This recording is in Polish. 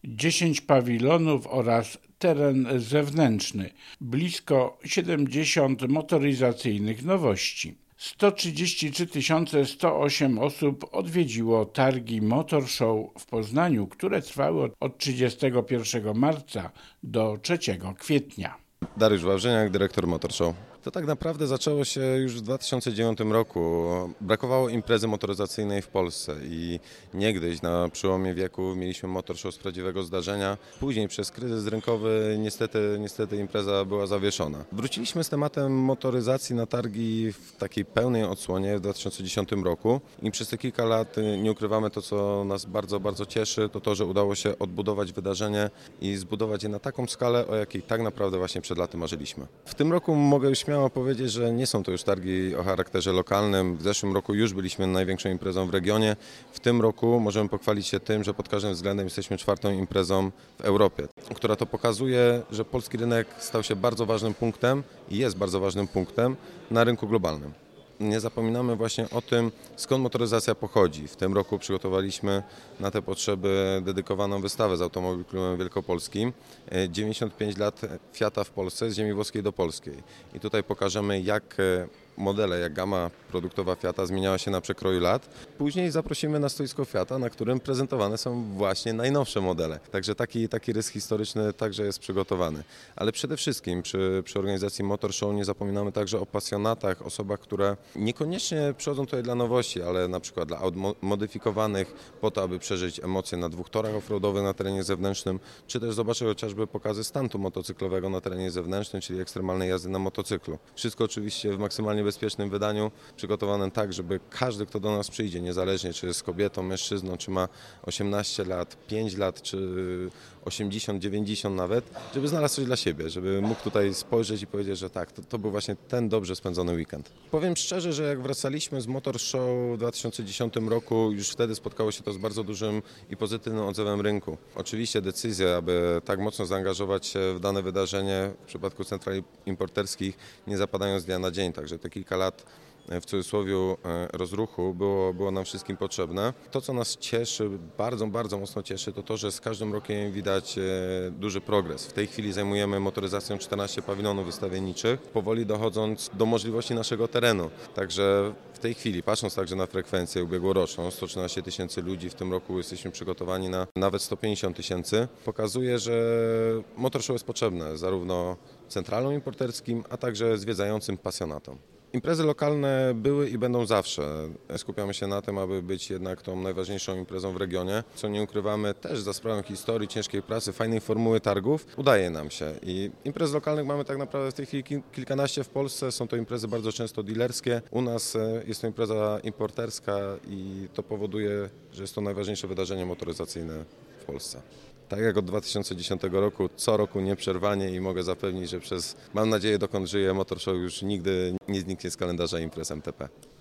10 pawilonów oraz teren zewnętrzny, blisko 70 motoryzacyjnych nowości. 133 108 osób odwiedziło targi Motor Show w Poznaniu, które trwały od 31 marca do 3 kwietnia. Dariusz Wawrzyniak, dyrektor Motor Show. To tak naprawdę zaczęło się już w 2009 roku. Brakowało imprezy motoryzacyjnej w Polsce i niegdyś na przełomie wieku mieliśmy Motor Show z prawdziwego zdarzenia. Później przez kryzys rynkowy niestety impreza była zawieszona. Wróciliśmy z tematem motoryzacji na targi w takiej pełnej odsłonie w 2010 roku i przez te kilka lat nie ukrywamy to, co nas bardzo, bardzo cieszy, to, że udało się odbudować wydarzenie i zbudować je na taką skalę, o jakiej tak naprawdę właśnie przed laty marzyliśmy. W tym roku mogę już śmiało powiedzieć, że nie są to już targi o charakterze lokalnym. W zeszłym roku już byliśmy największą imprezą w regionie. W tym roku możemy pochwalić się tym, że pod każdym względem jesteśmy 4. imprezą w Europie, która to pokazuje, że polski rynek stał się bardzo ważnym punktem i jest bardzo ważnym punktem na rynku globalnym. Nie zapominamy właśnie o tym, skąd motoryzacja pochodzi. W tym roku przygotowaliśmy na te potrzeby dedykowaną wystawę z Automobil Klubem Wielkopolskim. 95 lat Fiata w Polsce, z ziemi włoskiej do polskiej. I tutaj pokażemy, jak modele, jak gama produktowa Fiata zmieniała się na przekroju lat. Później zaprosimy na stoisko Fiata, na którym prezentowane są właśnie najnowsze modele. Także taki rys historyczny także jest przygotowany. Ale przede wszystkim przy organizacji Motor Show nie zapominamy także o pasjonatach, osobach, które niekoniecznie przychodzą tutaj dla nowości, ale na przykład dla aut modyfikowanych po to, aby przeżyć emocje na 2 torach offroadowych na terenie zewnętrznym, czy też zobaczyć chociażby pokazy stuntu motocyklowego na terenie zewnętrznym, czyli ekstremalnej jazdy na motocyklu. Wszystko oczywiście w maksymalnie bezpiecznym wydaniu, przygotowane tak, żeby każdy, kto do nas przyjdzie, niezależnie czy jest kobietą, mężczyzną, czy ma 18 lat, 5 lat, czy 80, 90 nawet, żeby znalazł coś dla siebie, żeby mógł tutaj spojrzeć i powiedzieć, że tak, to był właśnie ten dobrze spędzony weekend. Powiem szczerze, że jak wracaliśmy z Motor Show w 2010 roku, już wtedy spotkało się to z bardzo dużym i pozytywnym odzewem rynku. Oczywiście decyzje, aby tak mocno zaangażować się w dane wydarzenie w przypadku centrali importerskich nie zapadają z dnia na dzień, także te kilka lat w cudzysłowie rozruchu było nam wszystkim potrzebne. To, co nas cieszy, bardzo, bardzo mocno cieszy, to, że z każdym rokiem widać duży progres. W tej chwili zajmujemy motoryzacją 14 pawilonów wystawienniczych, powoli dochodząc do możliwości naszego terenu. Także w tej chwili, patrząc także na frekwencję ubiegłoroczną, 113 tysięcy ludzi, w tym roku jesteśmy przygotowani na nawet 150 tysięcy, pokazuje, że Motor Show jest potrzebne zarówno centralom importerskim, a także zwiedzającym pasjonatom. Imprezy lokalne były i będą zawsze. Skupiamy się na tym, aby być jednak tą najważniejszą imprezą w regionie, co nie ukrywamy też za sprawą historii, ciężkiej pracy, fajnej formuły targów. Udaje nam się i imprez lokalnych mamy tak naprawdę w tej chwili kilkanaście w Polsce. Są to imprezy bardzo często dealerskie. U nas jest to impreza importerska i to powoduje, że jest to najważniejsze wydarzenie motoryzacyjne w Polsce. Tak jak od 2010 roku, co roku nieprzerwanie i mogę zapewnić, że mam nadzieję, dokąd żyję, Motor Show już nigdy nie zniknie z kalendarza imprez MTP.